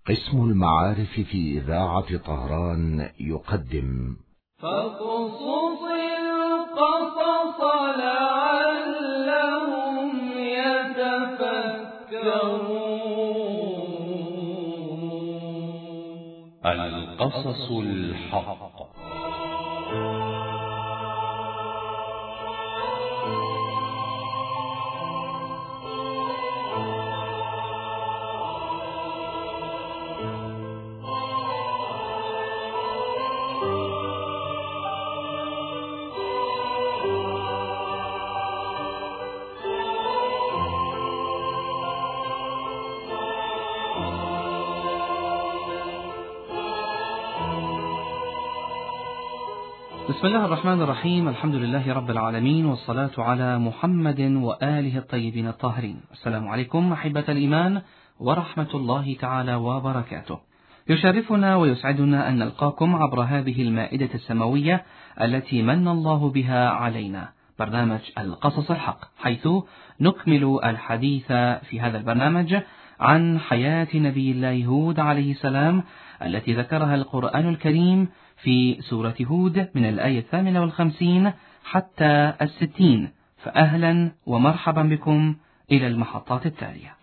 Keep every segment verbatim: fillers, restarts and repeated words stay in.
قسم المعارف في إذاعة طهران يقدم فاقصص القصص لعلهم يتفكرون. القصص الحق. بسم الله الرحمن الرحيم. الحمد لله رب العالمين، والصلاة على محمد وآله الطيبين الطاهرين. السلام عليكم أحبة الإيمان ورحمة الله تعالى وبركاته. يشرفنا ويسعدنا أن نلقاكم عبر هذه المائدة السماوية التي من الله بها علينا، برنامج القصص الحق، حيث نكمل الحديث في هذا البرنامج عن حياة نبي الله هود عليه السلام التي ذكرها القرآن الكريم في سورة هود من الآية الثامنة والخمسين حتى الستين. فأهلا ومرحبا بكم إلى المحطات التالية.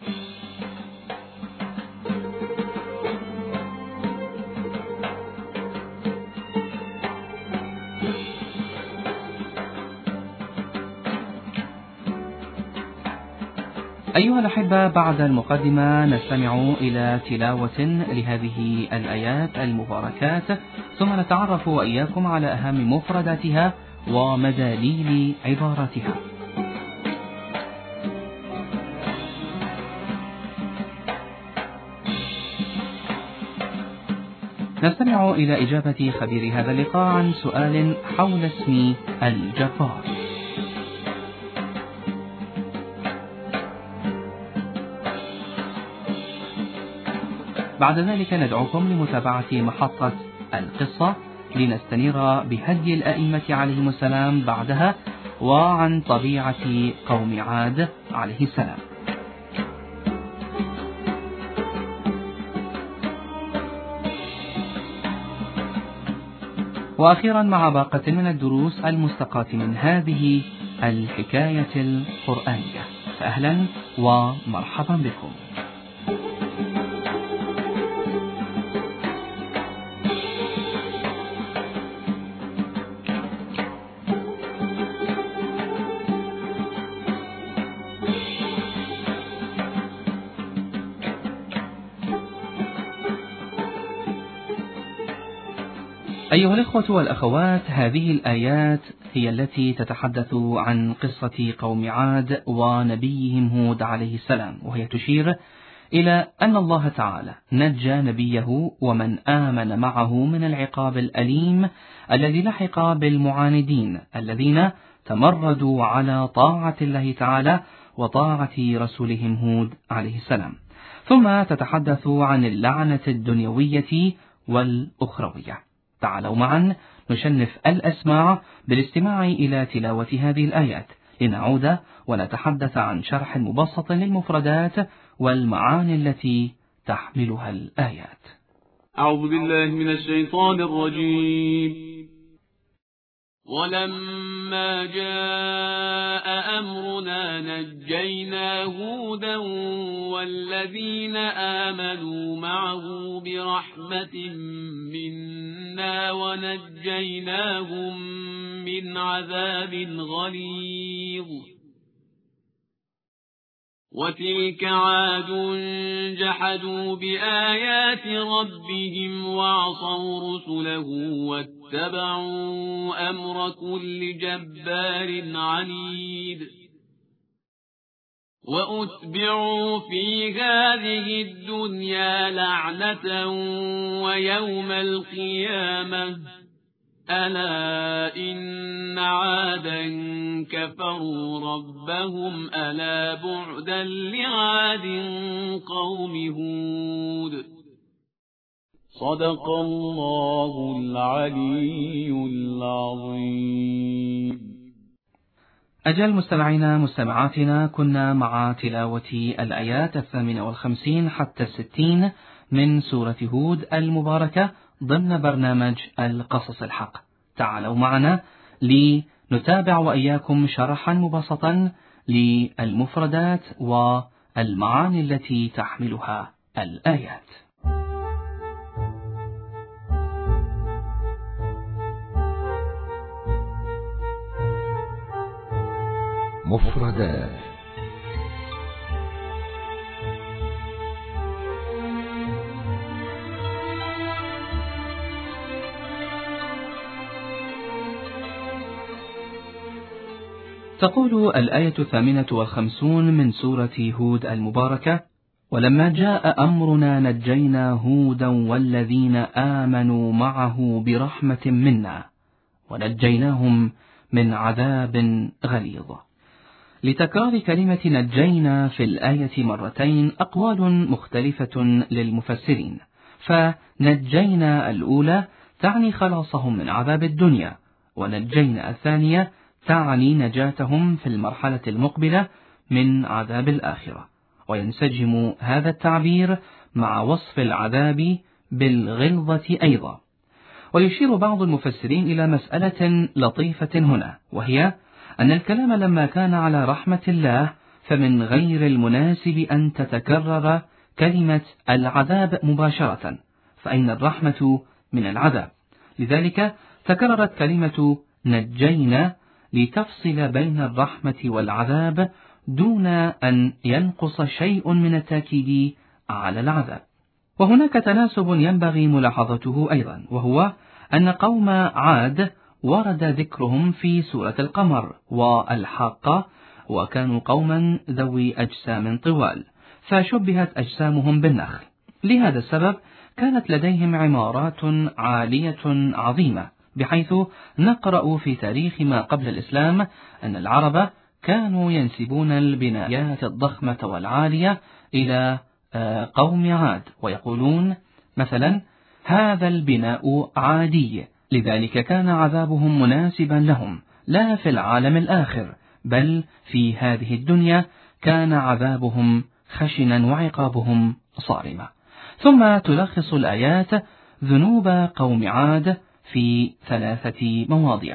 أيها الأحبة، بعد المقدمة نستمع إلى تلاوة لهذه الآيات المباركات، ثم نتعرف وإياكم على أهم مفرداتها ومداليل عباراتها. نستمع إلى إجابة خبير هذا اللقاء عن سؤال حول اسم الجبار. بعد ذلك ندعوكم لمتابعة محطة القصة لنستنير بهدي الأئمة عليهم السلام بعدها، وعن طبيعة قوم عاد عليه السلام. وأخيرا مع باقة من الدروس المستقاة من هذه الحكاية القرآنية. فأهلا ومرحبا بكم. أيها الإخوة والأخوات، هذه الآيات هي التي تتحدث عن قصة قوم عاد ونبيهم هود عليه السلام، وهي تشير إلى أن الله تعالى نجى نبيه ومن آمن معه من العقاب الأليم الذي لحق بالمعاندين الذين تمردوا على طاعة الله تعالى وطاعة رسولهم هود عليه السلام. ثم تتحدث عن اللعنة الدنيوية والأخروية. تعالوا معا نشنف الأسماع بالاستماع إلى تلاوة هذه الآيات، لنعود ونتحدث عن شرح مبسط للمفردات والمعاني التي تحملها الآيات. أعوذ بالله من الشيطان الرجيم. ولما جاء أمرنا نجينا هودا والذين آمنوا معه برحمة منا ونجيناهم من عذاب غليظ. وتلك عاد جحدوا بآيات ربهم وعصوا رسله واتبعوا أمر كل جبار عنيد. وأتبعوا في هذه الدنيا لعنة ويوم القيامة ألا إن عادا كفروا ربهم ألا بعدا لعاد قوم هود. صدق الله العلي العظيم. أجل مستمعينا مستمعاتنا، كنا مع تلاوة الآيات الثامنة والخمسين حتى الستين من سورة هود المباركة ضمن برنامج القصص الحق. تعالوا معنا لنتابع وإياكم شرحا مبسطا للمفردات والمعاني التي تحملها الآيات. مفردات. تقول الآية الثامنة والخمسون من سورة هود المباركة: ولما جاء أمرنا نجينا هودا والذين آمنوا معه برحمة منا ونجيناهم من عذاب غليظ. لتكرار كلمة نجينا في الآية مرتين أقوال مختلفة للمفسرين، فنجينا الأولى تعني خلاصهم من عذاب الدنيا، ونجينا الثانية تعني نجاتهم في المرحلة المقبلة من عذاب الآخرة. وينسجم هذا التعبير مع وصف العذاب بالغلظة أيضا. ويشير بعض المفسرين إلى مسألة لطيفة هنا، وهي أن الكلام لما كان على رحمة الله فمن غير المناسب أن تتكرر كلمة العذاب مباشرة، فأين الرحمة من العذاب؟ لذلك تكررت كلمة نجينا لتفصل بين الرحمة والعذاب دون أن ينقص شيء من التأكيد على العذاب. وهناك تناسب ينبغي ملاحظته أيضا، وهو أن قوم عاد ورد ذكرهم في سورة القمر والحاقة، وكانوا قوما ذوي أجسام طوال، فشبهت أجسامهم بالنخل. لهذا السبب كانت لديهم عمارات عالية عظيمة، بحيث نقرأ في تاريخ ما قبل الإسلام أن العرب كانوا ينسبون البنايات الضخمة والعالية إلى قوم عاد، ويقولون مثلا: هذا البناء عادي، لذلك كان عذابهم مناسبا لهم، لا في العالم الآخر بل في هذه الدنيا كان عذابهم خشنا وعقابهم صارما. ثم تلخص الآيات ذنوب قوم عاد في ثلاثة مواضع.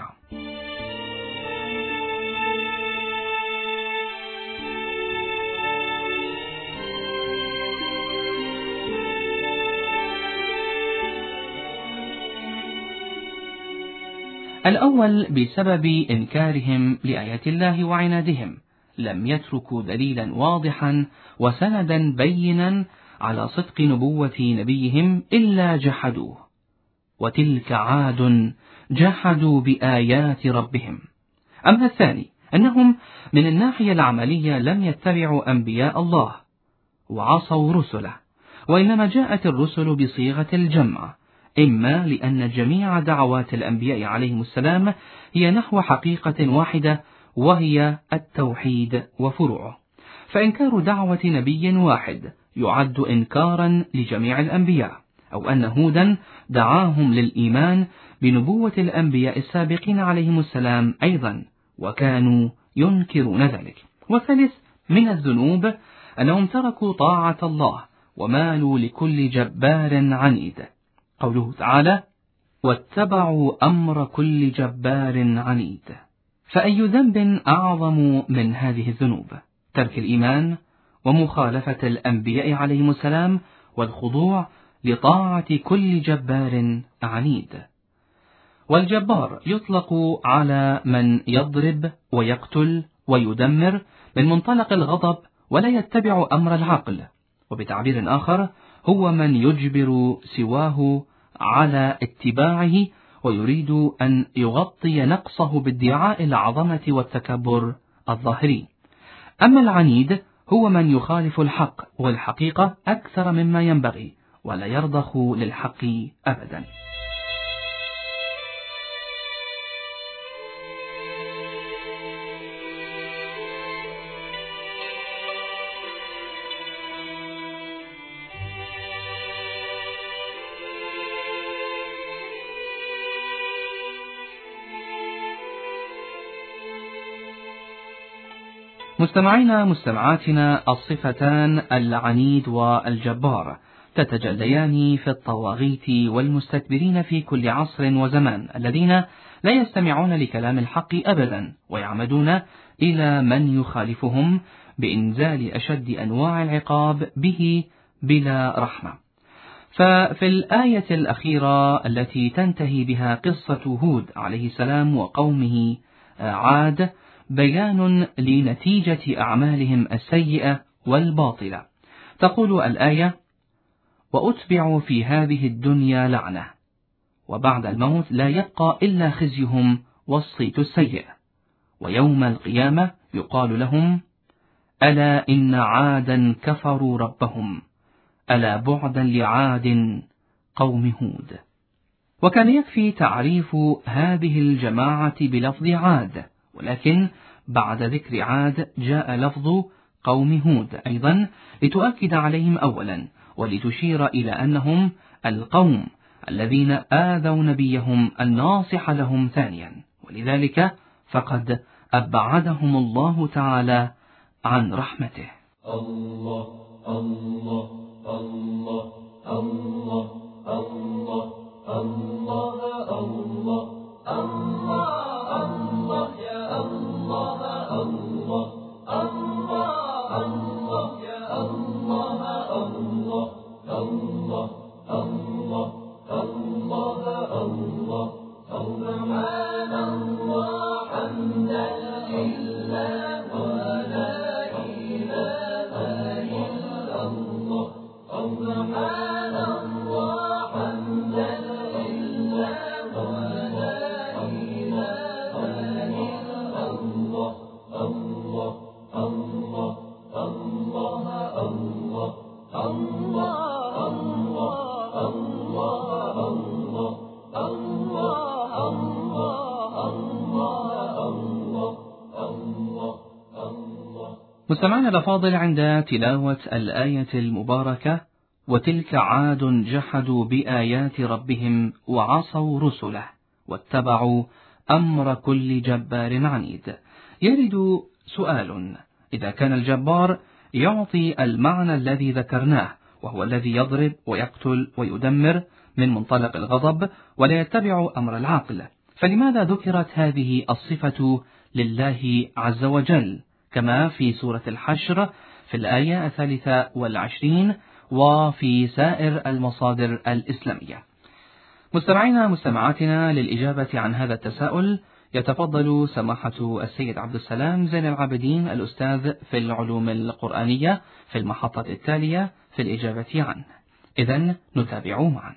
الأول بسبب إنكارهم لآيات الله وعنادهم، لم يتركوا دليلا واضحا وسندا بينا على صدق نبوة نبيهم إلا جحدوه. وتلك عاد جحدوا بآيات ربهم. أما الثاني أنهم من الناحية العملية لم يتبعوا أنبياء الله وعصوا رسله، وإنما جاءت الرسل بصيغة الجمع، إما لأن جميع دعوات الأنبياء عليهم السلام هي نحو حقيقة واحدة وهي التوحيد وفروعه، فإنكار دعوة نبي واحد يعد إنكارا لجميع الأنبياء، أو أن هودا دعاهم للإيمان بنبوة الأنبياء السابقين عليهم السلام أيضا، وكانوا ينكرون ذلك. والثالث من الذنوب أنهم تركوا طاعة الله ومالوا لكل جبار عنيد. قوله تعالى: واتبعوا أمر كل جبار عنيد. فأي ذنب أعظم من هذه الذنوب؟ ترك الإيمان ومخالفة الأنبياء عليهم السلام والخضوع لطاعة كل جبار عنيد. والجبار يطلق على من يضرب ويقتل ويدمر من منطلق الغضب ولا يتبع أمر العقل، وبتعبير آخر هو من يجبر سواه على اتباعه ويريد أن يغطي نقصه بادعاء العظمة والتكبر الظاهري. أما العنيد هو من يخالف الحق والحقيقة أكثر مما ينبغي ولا يرضخ للحق أبدا. مستمعينا مستمعاتنا، الصفتان العنيد والجبار تتجليان في الطواغيت والمستكبرين في كل عصر وزمان، الذين لا يستمعون لكلام الحق أبدا، ويعمدون إلى من يخالفهم بإنزال أشد أنواع العقاب به بلا رحمة. ففي الآية الأخيرة التي تنتهي بها قصة هود عليه السلام وقومه عاد بيان لنتيجة أعمالهم السيئة والباطلة. تقول الآية: وأتبعوا في هذه الدنيا لعنة، وبعد الموت لا يبقى إلا خزيهم والصيت السيء، ويوم القيامة يقال لهم: ألا إن عادا كفروا ربهم، ألا بعدا لعاد قوم هود. وكان يكفي تعريف هذه الجماعة بلفظ عاد، ولكن بعد ذكر عاد جاء لفظ قوم هود أيضا لتؤكد عليهم أولا، ولتشير إلى أنهم القوم الذين آذوا نبيهم الناصح لهم ثانيا، ولذلك فقد أبعدهم الله تعالى عن رحمته. الله الله الله الله الله الله الله الله الله يا الله الله الله الله يا الله الله الله الله الله الله سبحان الله حمدا لله ولا إله إلا الله سبحان الله حمدا لله ولا إله إلا الله الله الله الله الله الله الله الله مستمعنا الأفاضل، عند تلاوة الآية المباركة: وتلك عاد جحدوا بآيات ربهم وعصوا رسله واتبعوا أمر كل جبار عنيد، يرد سؤال: إذا كان الجبار يعطي المعنى الذي ذكرناه، وهو الذي يضرب ويقتل ويدمر من منطلق الغضب ولا يتبع أمر العقل، فلماذا ذكرت هذه الصفة لله عز وجل كما في سورة الحشر في الآية الثالثة والعشرين وفي سائر المصادر الإسلامية؟ مستمعينا مستمعاتنا، للإجابة عن هذا التساؤل يتفضل سماحة السيد عبد السلام زين العابدين الأستاذ في العلوم القرآنية في المحطة التالية في الإجابة عنه. إذن نتابعه معا.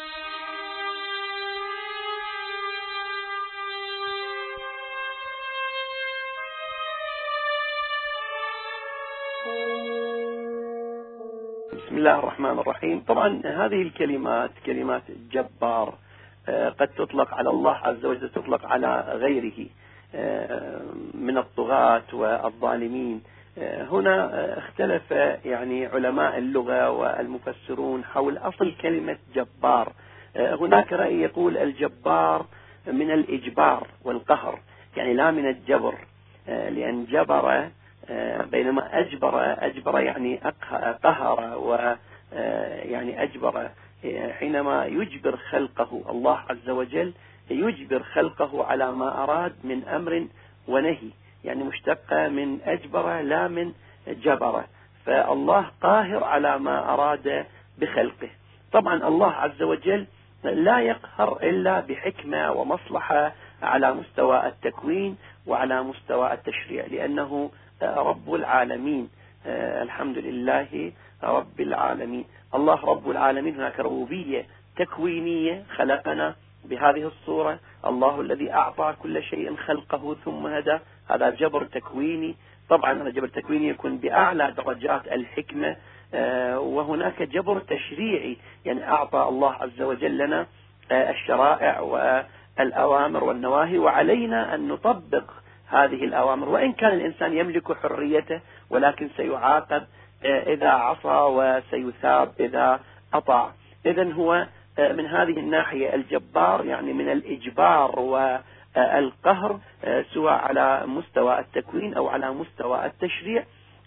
بسم الله الرحمن الرحيم. طبعا هذه الكلمات كلمات جبار قد تطلق على الله عز وجل، تطلق على غيره من الطغاة والظالمين. هنا اختلف يعني علماء اللغة والمفسرون حول أصل كلمة جبار. هناك رأي يقول الجبار من الإجبار والقهر، يعني لا من الجبر، لأن جبر بينما أجبر أجبر يعني قهر، ويعني أجبر حينما يجبر خلقه الله عز وجل، يجبر خلقه على ما أراد من أمر ونهي، يعني مشتقة من أجبر لا من جبر، فالله قاهر على ما أراد بخلقه. طبعا الله عز وجل لا يقهر إلا بحكمة ومصلحة على مستوى التكوين وعلى مستوى التشريع، لأنه رب العالمين. الحمد لله رب العالمين. الله رب العالمين. هناك ربوبية تكوينية، خلقنا بهذه الصورة. الله الذي أعطى كل شيء خلقه ثم هدى، هذا جبر تكويني. طبعا هذا جبر تكويني يكون بأعلى درجات الحكمة. وهناك جبر تشريعي، يعني أعطى الله عز وجل لنا الشرائع والأوامر والنواهي، وعلينا أن نطبق هذه الأوامر، وإن كان الإنسان يملك حريته، ولكن سيعاقب إذا عصى وسيثاب إذا أطاع. إذن هو من هذه الناحية الجبار، يعني من الإجبار القهر سواء على مستوى التكوين أو على مستوى التشريع.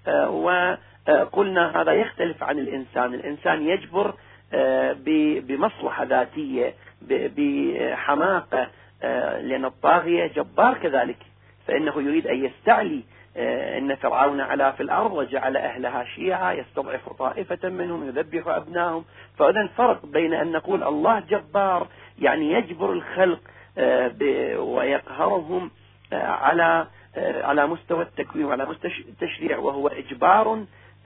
وقلنا هذا يختلف عن الإنسان. الإنسان يجبر بمصلحة ذاتية بحماقة، لأن الطاغية جبار كذلك، فإنه يريد أن يستعلي. إن فرعون علا في الأرض وجعل أهلها شيعا يستضعف طائفة منهم يذبح أبنائهم. فإذا الفرق بين أن نقول الله جبار يعني يجبر الخلق ويقهرهم على على مستوى التكوين وعلى مستوى التشريع، وهو إجبار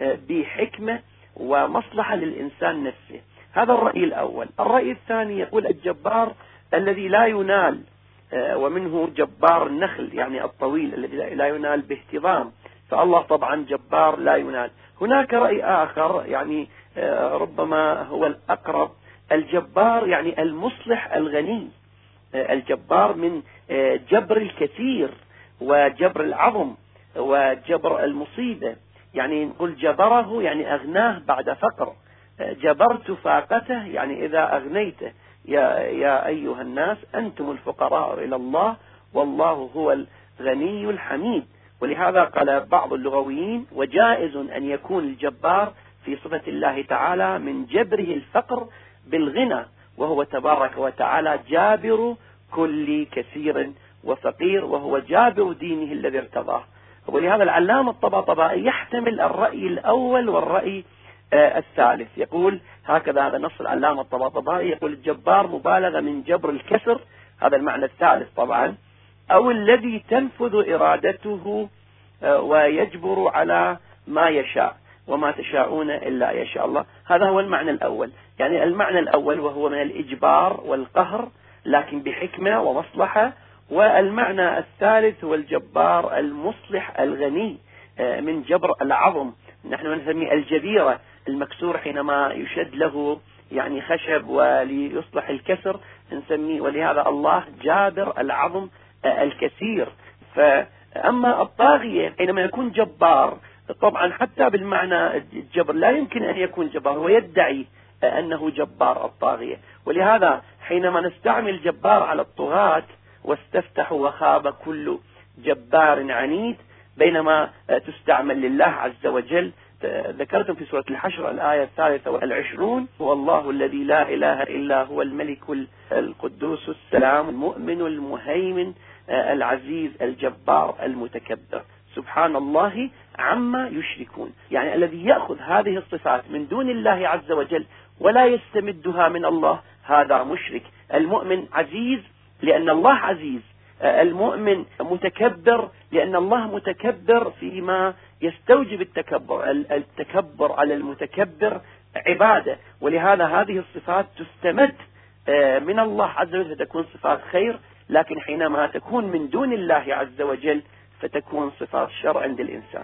بحكمة ومصلحة للإنسان نفسه. هذا الرأي الأول. الرأي الثاني يقول الجبار الذي لا ينال، ومنه جبار النخل يعني الطويل الذي لا ينال باهتضام، فالله طبعا جبار لا ينال. هناك رأي آخر يعني ربما هو الأقرب، الجبار يعني المصلح الغني، الجبار من جبر الكثير وجبر العظم وجبر المصيبة. يعني نقول جبره يعني أغناه بعد فقر، جبرت فاقته يعني إذا أغنيته. يا, يا أيها الناس أنتم الفقراء إلى الله والله هو الغني الحميد. ولهذا قال بعض اللغويين وجائز أن يكون الجبار في صفة الله تعالى من جبره الفقر بالغنى، وهو تبارك وتعالى جابر كل كثير وفقير، وهو جابر دينه الذي ارتضاه. ولهذا العلامة الطباطبائي يحتمل الرأي الأول والرأي آه الثالث. يقول هكذا، هذا نص العلامة الطباطبائي، يقول الجبار مبالغة من جبر الكسر، هذا المعنى الثالث طبعا، أو الذي تنفذ إرادته آه ويجبر على ما يشاء وما تشاءون إلا يشاء الله. هذا هو المعنى الأول. يعني المعنى الأول وهو من الإجبار والقهر لكن بحكمة ومصلحة. والمعنى الثالث هو الجبار المصلح الغني من جبر العظم. نحن نسميه الجبيرة، المكسور حينما يشد له يعني خشب وليصلح الكسر نسميه. ولهذا الله جابر العظم الكثير. فأما الطاغية حينما يكون جبار، طبعا حتى بالمعنى الجبر لا يمكن أن يكون جبار، هو يدعي أنه جبار الطاغية. ولهذا حينما نستعمل جبار على الطغاة واستفتحوا وخاب كل جبار عنيد، بينما تستعمل لله عز وجل. ذكرتم في سورة الحشر الآية الثالثة والعشرون: هو الله الذي لا إله إلا هو الملك القدوس السلام المؤمن المهيمن العزيز الجبار المتكبر، سبحان الله عما يشركون. يعني الذي يأخذ هذه الصفات من دون الله عز وجل ولا يستمدها من الله هذا مشرك. المؤمن عزيز لأن الله عزيز، المؤمن متكبر لأن الله متكبر فيما يستوجب التكبر. التكبر على المتكبر عبادة، ولهذا هذه الصفات تستمد من الله عز وجل فتكون صفات خير، لكن حينما تكون من دون الله عز وجل فتكون صفات شر عند الإنسان.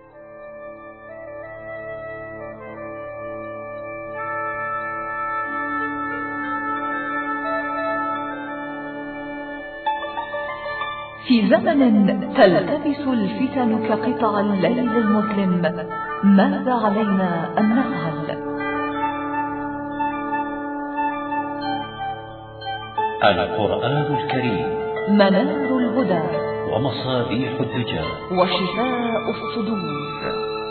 في زمن تلتبس الفتن كقطع الليل المظلم، ماذا علينا أن نفعل؟ القرآن الكريم منار الهدى ومصابيح الدجى وشفاء الصدور.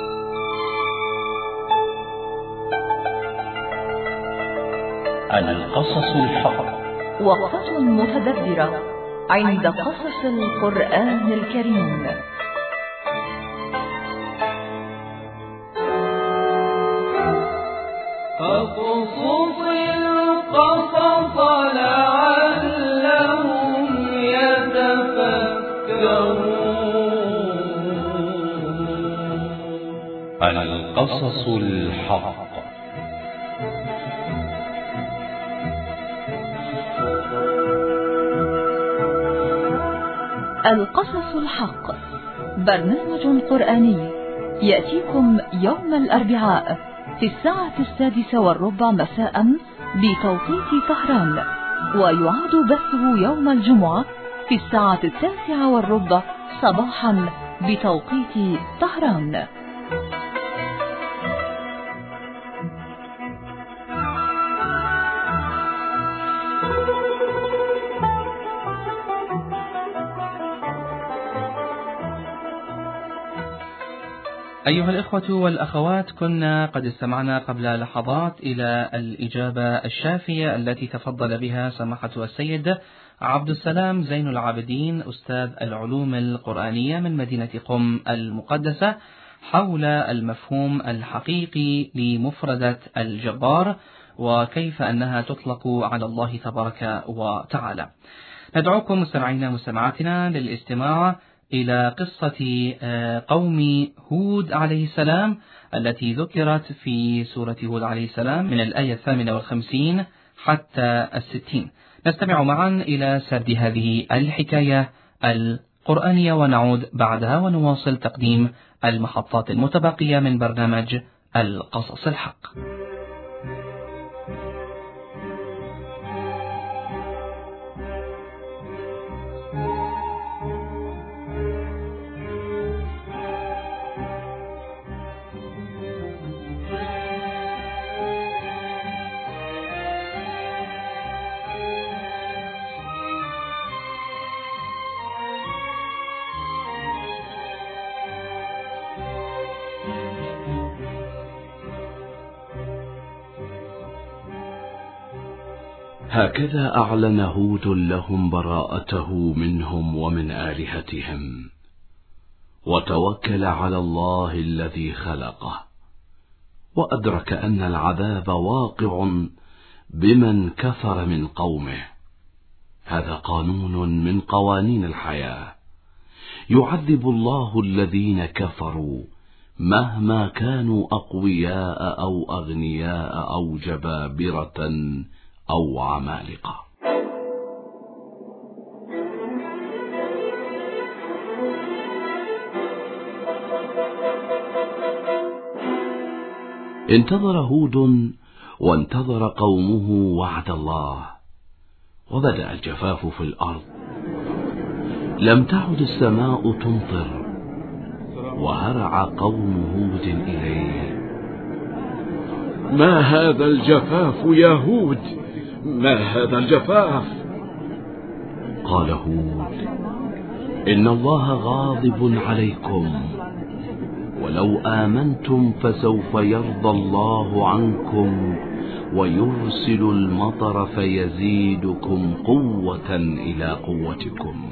القصص الحق، وقفة متدبرة عند قصص القرآن الكريم. فاقصص القصص لعلهم يتفكرون. القصص الحق. القصص الحق برنامج قرآني يأتيكم يوم الأربعاء في الساعة السادسة والربع مساء بتوقيت طهران، ويعاد بثه يوم الجمعة في الساعة التاسعة والربع صباحا بتوقيت طهران. أيها الإخوة والأخوات، كنا قد استمعنا قبل لحظات إلى الإجابة الشافية التي تفضل بها سماحة السيد عبد السلام زين العابدين أستاذ العلوم القرآنية من مدينة قم المقدسة حول المفهوم الحقيقي لمفردة الجبار وكيف أنها تطلق على الله تبارك وتعالى. ندعوكم مستمعينا مستمعاتنا للاستماع إلى قصة قوم هود عليه السلام التي ذكرت في سورة هود عليه السلام من الآية الثامنة والخمسين حتى الستين. نستمع معا إلى سرد هذه الحكاية القرآنية ونعود بعدها ونواصل تقديم المحطات المتبقية من برنامج القصص الحق. هكذا أعلن هود لهم براءته منهم ومن آلهتهم، وتوكل على الله الذي خلقه، وأدرك أن العذاب واقع بمن كفر من قومه. هذا قانون من قوانين الحياة، يعذب الله الذين كفروا مهما كانوا أقوياء أو أغنياء أو جبابرة أو عمالقة. انتظر هود وانتظر قومه وعد الله، وبدأ الجفاف في الأرض، لم تعد السماء تمطر، وهرع قوم هود إليه: ما هذا الجفاف يا هود؟ ما هذا الجفاف؟ قال هود: إن الله غاضب عليكم، ولو آمنتم فسوف يرضى الله عنكم ويرسل المطر فيزيدكم قوة إلى قوتكم.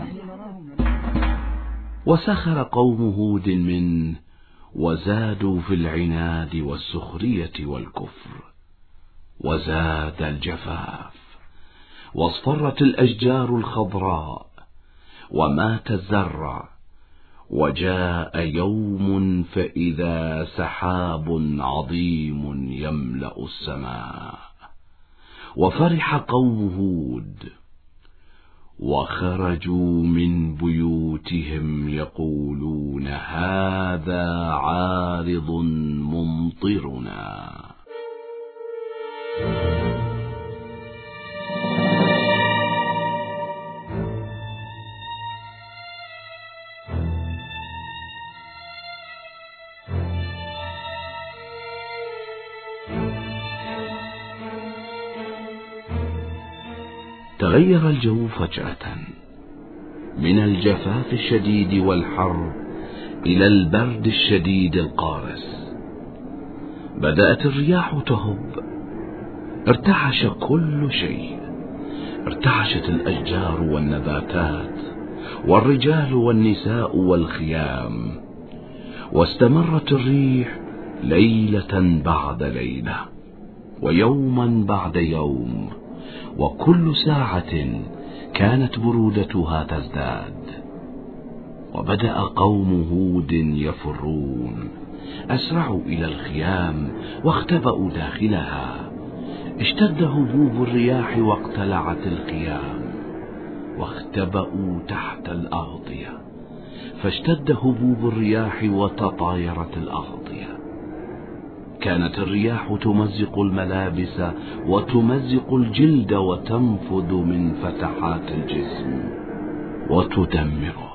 وسخر قوم هود منه وزادوا في العناد والسخرية والكفر، وزاد الجفاف، واصفرت الأشجار الخضراء، ومات الزرع، وجاء يوم فإذا سحاب عظيم يملأ السماء. وفرح قوم هود وخرجوا من بيوتهم يقولون: هذا عارض ممطرنا. تغير الجو فجأة من الجفاف الشديد والحر إلى البرد الشديد القارس. بدأت الرياح تهب، ارتعش كل شيء، ارتعشت الأشجار والنباتات والرجال والنساء والخيام، واستمرت الريح ليلة بعد ليلة ويوما بعد يوم، وكل ساعة كانت برودتها تزداد. وبدأ قوم هود يفرون، أسرعوا إلى الخيام واختبأوا داخلها. اشتد هبوب الرياح واقتلعت الخيام، واختبأوا تحت الأغطية، فاشتد هبوب الرياح وتطايرت الأغطية. كانت الرياح تمزق الملابس وتمزق الجلد وتنفذ من فتحات الجسم وتدمره.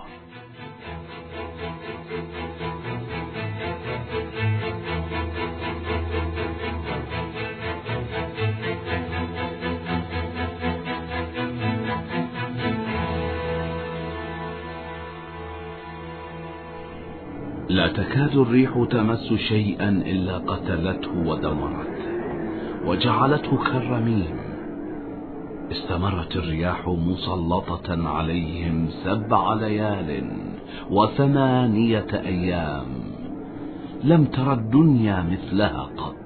لا تكاد الريح تمس شيئا إلا قتلته ودمرته وجعلته كالرميم. استمرت الرياح مسلطة عليهم سبع ليال وثمانية أيام، لم تر الدنيا مثلها قط.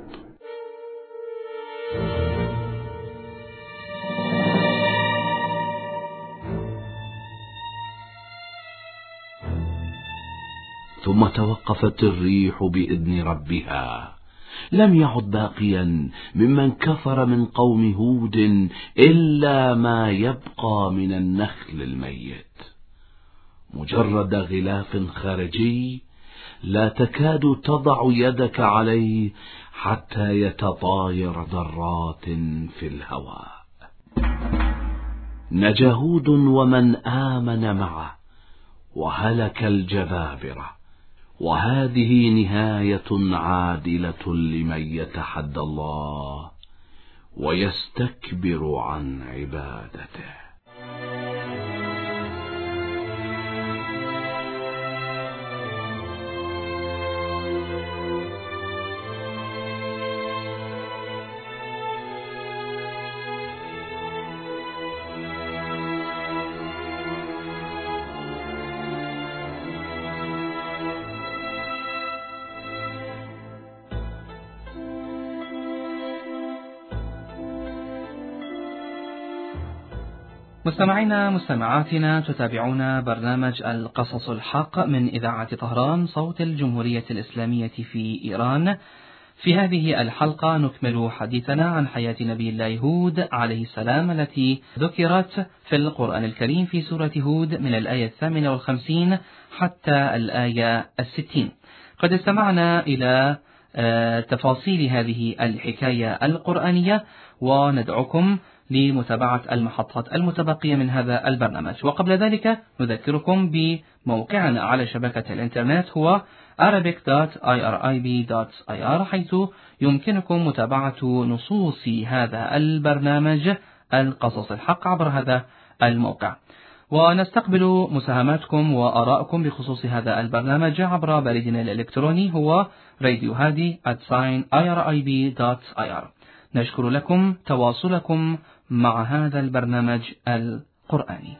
ثم توقفت الريح بإذن ربها، لم يعد باقيا ممن كفر من قوم هود إلا ما يبقى من النخل الميت، مجرد غلاف خارجي لا تكاد تضع يدك عليه حتى يتطاير ذرات في الهواء. نجا هود ومن آمن معه وهلك الجبابرة. وهذه نهاية عادلة لمن يتحدى الله ويستكبر عن عبادته. مستمعينا مستمعاتنا، تتابعون برنامج القصص الحق من إذاعة طهران صوت الجمهورية الإسلامية في إيران. في هذه الحلقة نكمل حديثنا عن حياة نبي الله هود عليه السلام التي ذكرت في القرآن الكريم في سورة هود من الآية الثامنة والخمسين حتى الآية الستين. قد استمعنا إلى تفاصيل هذه الحكاية القرآنية، وندعوكم لمتابعة المحطات المتبقية من هذا البرنامج. وقبل ذلك نذكركم بموقعنا على شبكة الإنترنت هو arabic dot i r i b dot i r، حيث يمكنكم متابعة نصوص هذا البرنامج القصص الحق عبر هذا الموقع. ونستقبل مساهماتكم وآراءكم بخصوص هذا البرنامج عبر بريدنا الإلكتروني هو راديو هادي at sign i r i b dot i r. نشكر لكم تواصلكم مع هذا البرنامج القرآني.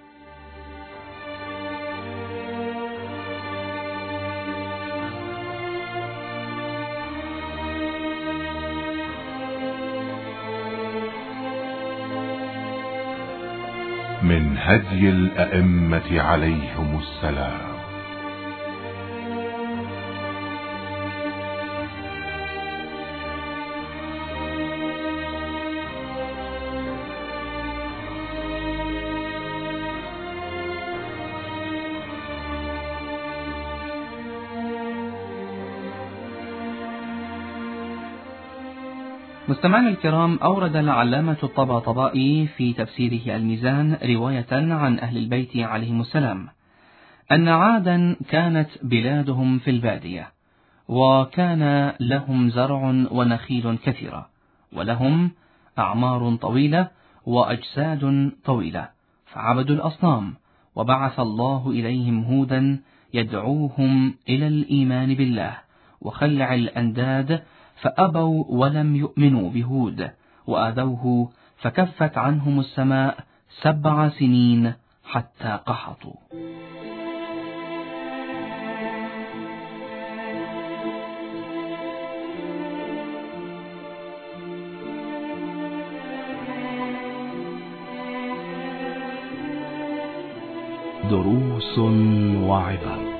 من هدي الأئمة عليهم السلام. مستمعينا الكرام، أورد العلامة الطباطبائي في تفسيره الميزان رواية عن أهل البيت عليهم السلام أن عادا كانت بلادهم في البادية، وكان لهم زرع ونخيل كثيرة، ولهم أعمار طويلة وأجساد طويلة، فعبدوا الأصنام، وبعث الله إليهم هودا يدعوهم إلى الإيمان بالله وخلع الأنداد، فأبوا ولم يؤمنوا بهود، وآذوه فكفت عنهم السماء سبع سنين حتى قحطوا. دروس وعبر.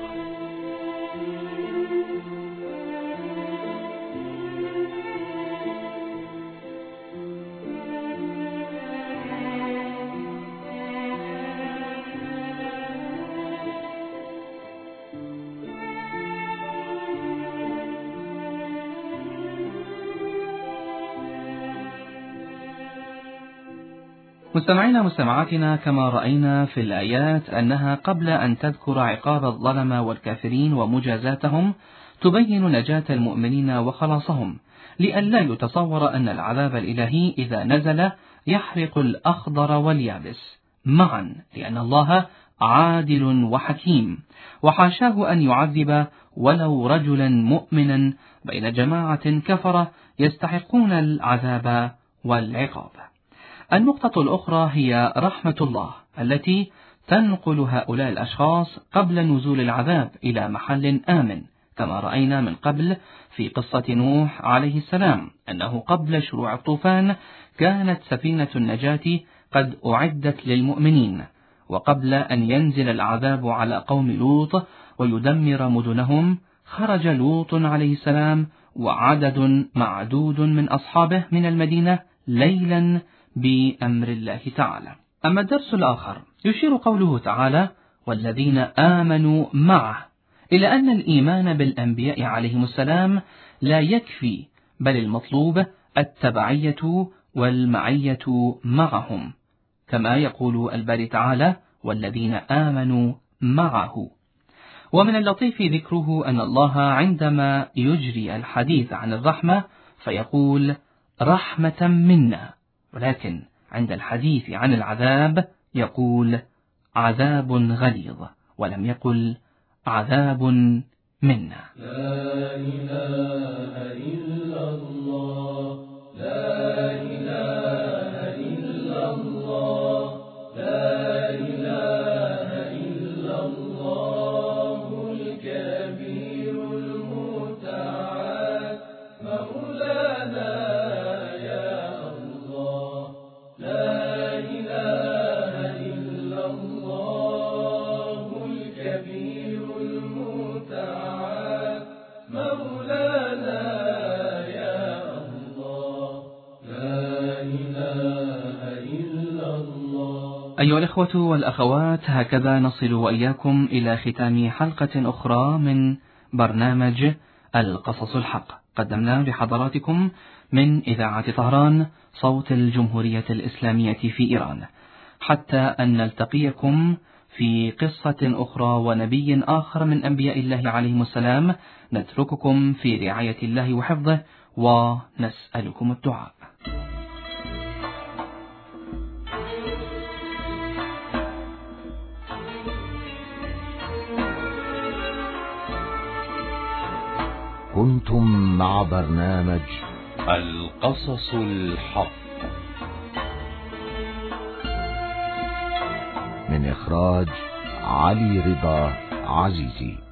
مستمعينا مستمعاتنا، كما رأينا في الآيات أنها قبل أن تذكر عقاب الظلمة والكافرين ومجازاتهم تبين نجاة المؤمنين وخلاصهم، لئلا يتصور أن العذاب الإلهي إذا نزل يحرق الأخضر واليابس معا، لأن الله عادل وحكيم، وحاشاه أن يعذب ولو رجلا مؤمنا بين جماعة كفرة يستحقون العذاب والعقاب. النقطة الأخرى هي رحمة الله التي تنقل هؤلاء الأشخاص قبل نزول العذاب إلى محل آمن، كما رأينا من قبل في قصة نوح عليه السلام أنه قبل شروع الطوفان كانت سفينة النجاة قد أعدت للمؤمنين، وقبل أن ينزل العذاب على قوم لوط ويدمر مدنهم خرج لوط عليه السلام وعدد معدود من أصحابه من المدينة ليلا بأمر الله تعالى. أما الدرس الآخر يشير قوله تعالى والذين آمنوا معه إلى أن الإيمان بالأنبياء عليهم السلام لا يكفي، بل المطلوب التبعية والمعية معهم، كما يقول الباري تعالى والذين آمنوا معه. ومن اللطيف ذكره أن الله عندما يجري الحديث عن الرحمة فيقول رحمة منا، ولكن عند الحديث عن العذاب يقول عذاب غليظ، ولم يقل عذاب منا. لا إله إلا الله، لا إله إلا الله، لا إله إلا الله الكبير المتعال مولانا يا الله، لا إله إلا الله الكبير المتعال مولانا يا الله، لا إله إلا الله. أيها الإخوة والأخوات، هكذا نصل وإياكم إلى ختام حلقة أخرى من برنامج القصص الحق، قدمنا لحضراتكم من إذاعة طهران صوت الجمهورية الإسلامية في إيران، حتى أن نلتقيكم في قصة أخرى ونبي آخر من أنبياء الله عليهم السلام، نترككم في رعاية الله وحفظه ونسألكم الدعاء. كنتم مع برنامج القصص الحق من إخراج علي رضا عزيزي.